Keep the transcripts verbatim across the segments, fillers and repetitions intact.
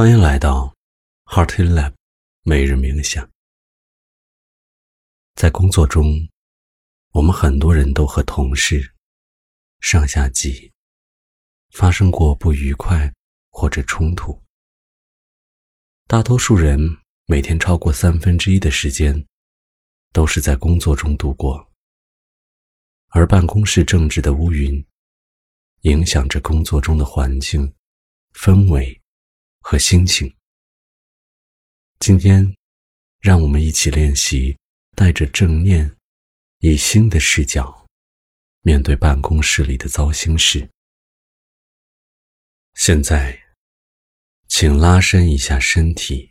欢迎来到 Hearty Lab 每日冥想。在工作中，我们很多人都和同事、上下级发生过不愉快或者冲突。大多数人每天超过三分之一的时间都是在工作中度过，而办公室政治的乌云影响着工作中的环境、氛围和心情。今天，让我们一起练习带着正念，以新的视角面对办公室里的糟心事。现在，请拉伸一下身体，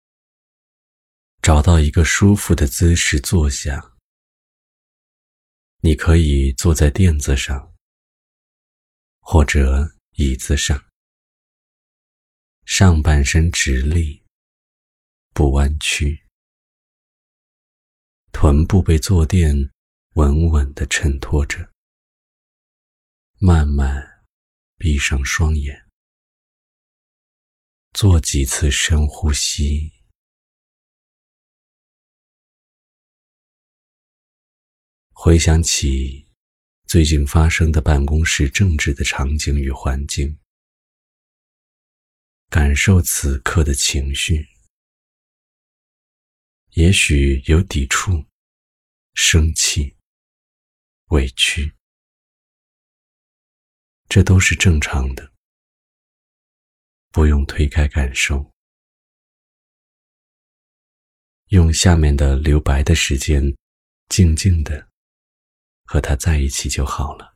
找到一个舒服的姿势坐下。你可以坐在垫子上，或者椅子上，上半身直立，不弯曲，臀部被坐垫稳稳地衬托着。慢慢闭上双眼，做几次深呼吸。回想起最近发生的办公室政治的场景与环境，感受此刻的情绪。也许有抵触、生气、委屈，这都是正常的，不用推开感受。用下面的留白的时间，静静地和他在一起就好了。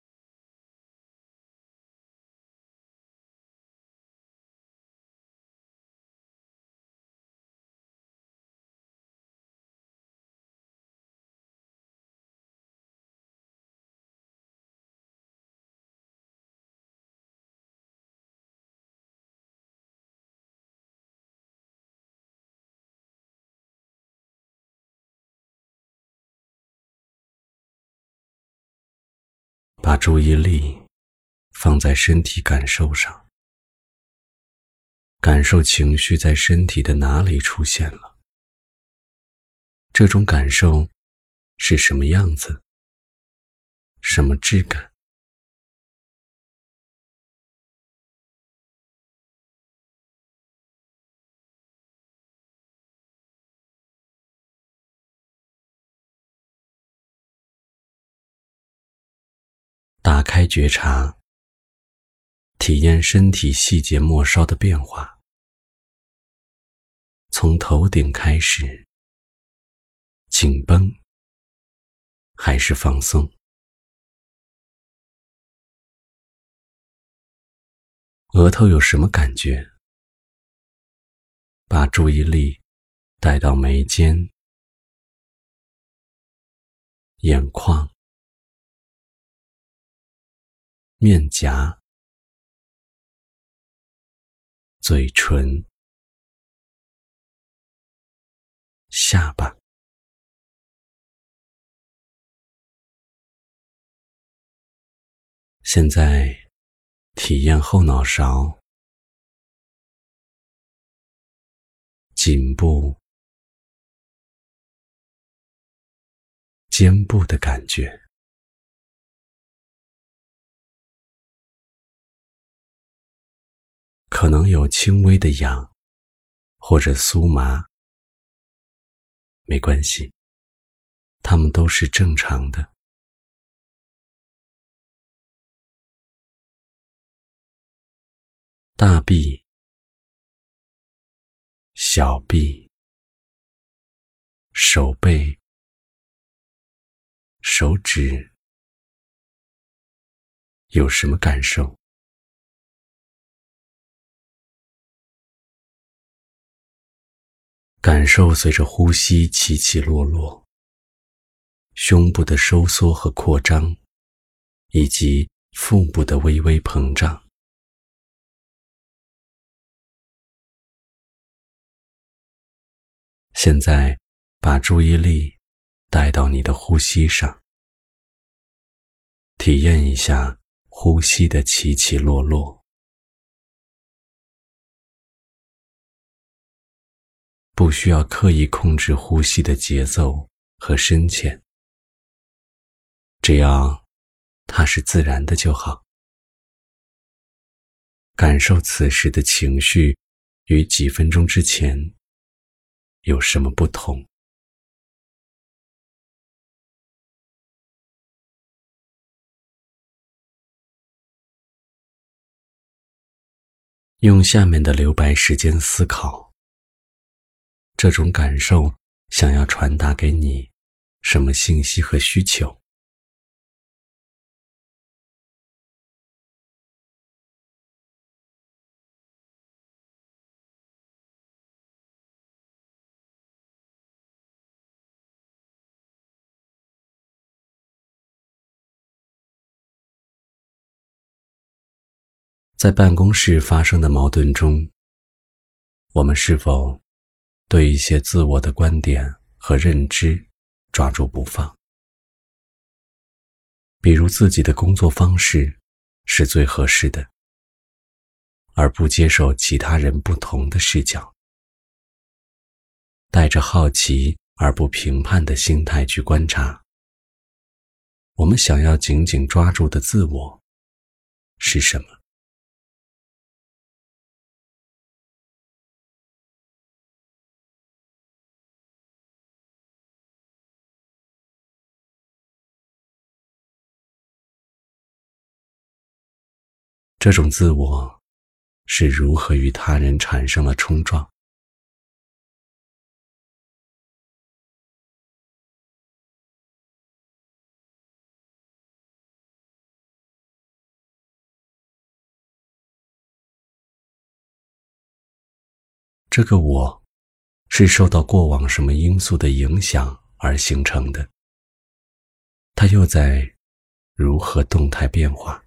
把注意力放在身体感受上，感受情绪在身体的哪里出现了。这种感受是什么样子？什么质感？打开觉察，体验身体细节末梢的变化。从头顶开始，紧绷还是放松？额头有什么感觉？把注意力带到眉间、眼眶、面颊、嘴唇、下巴。现在体验后脑勺、颈部、肩部的感觉。可能有轻微的痒或者酥麻，没关系，它们都是正常的。大臂、小臂、手背、手指，有什么感受？感受随着呼吸起起落落，胸部的收缩和扩张，以及腹部的微微膨胀。现在把注意力带到你的呼吸上，体验一下呼吸的起起落落。 不需要刻意控制呼吸的节奏和深浅，只要它是自然的就好。感受此时的情绪与几分钟之前有什么不同。用下面的留白时间思考，这种感受想要传达给你什么信息和需求？在办公室发生的矛盾中，我们是否对一些自我的观点和认知抓住不放？比如自己的工作方式是最合适的，而不接受其他人不同的视角，带着好奇而不评判的心态去观察，我们想要紧紧抓住的自我是什么？这种自我是如何与他人产生了冲撞？这个我是受到过往什么因素的影响而形成的？它又在如何动态变化？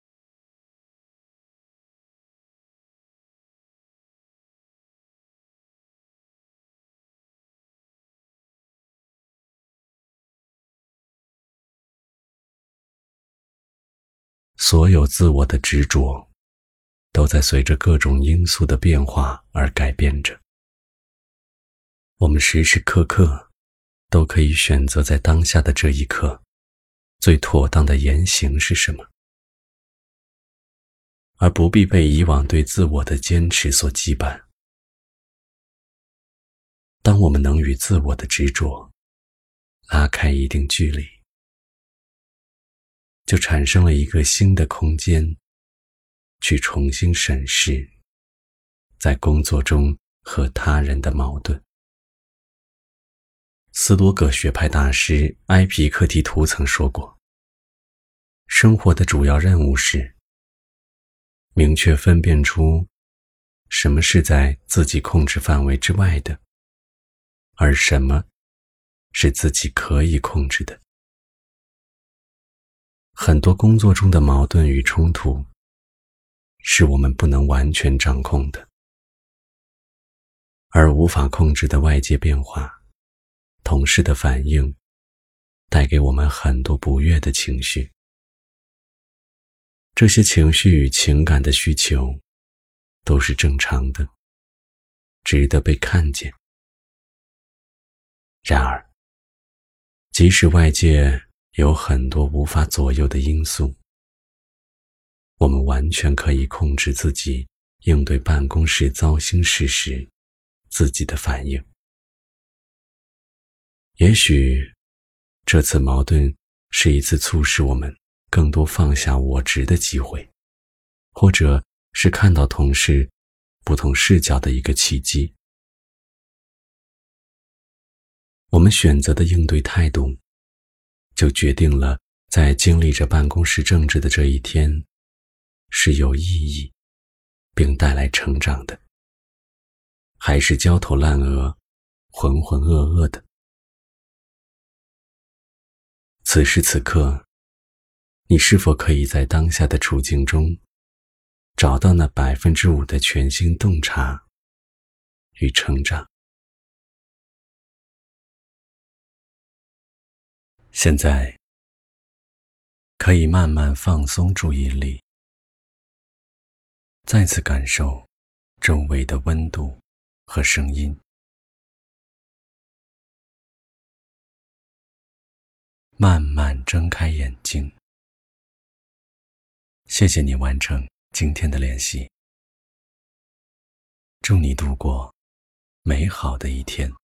所有自我的执着都在随着各种因素的变化而改变着。我们时时刻刻都可以选择在当下的这一刻最妥当的言行是什么，而不必被以往对自我的坚持所羁绊。当我们能与自我的执着拉开一定距离，就产生了一个新的空间，去重新审视在工作中和他人的矛盾。斯多葛学派大师埃皮克提图曾说过，生活的主要任务是明确分辨出什么是在自己控制范围之外的，而什么是自己可以控制的。很多工作中的矛盾与冲突是我们不能完全掌控的，而无法控制的外界变化，同事的反应，带给我们很多不悦的情绪。这些情绪与情感的需求都是正常的，值得被看见。然而，即使外界有很多无法左右的因素，我们完全可以控制自己应对办公室糟心事时自己的反应。也许这次矛盾是一次促使我们更多放下我执的机会，或者是看到同事不同视角的一个契机。我们选择的应对态度就决定了在经历着办公室政治的这一天是有意义并带来成长的，还是焦头烂额浑浑噩噩的。此时此刻，你是否可以在当下的处境中找到那百分之五的全新洞察与成长？现在可以慢慢放松注意力，再次感受周围的温度和声音。 慢慢睁开眼睛。谢谢你完成今天的练习，祝你度过美好的一天。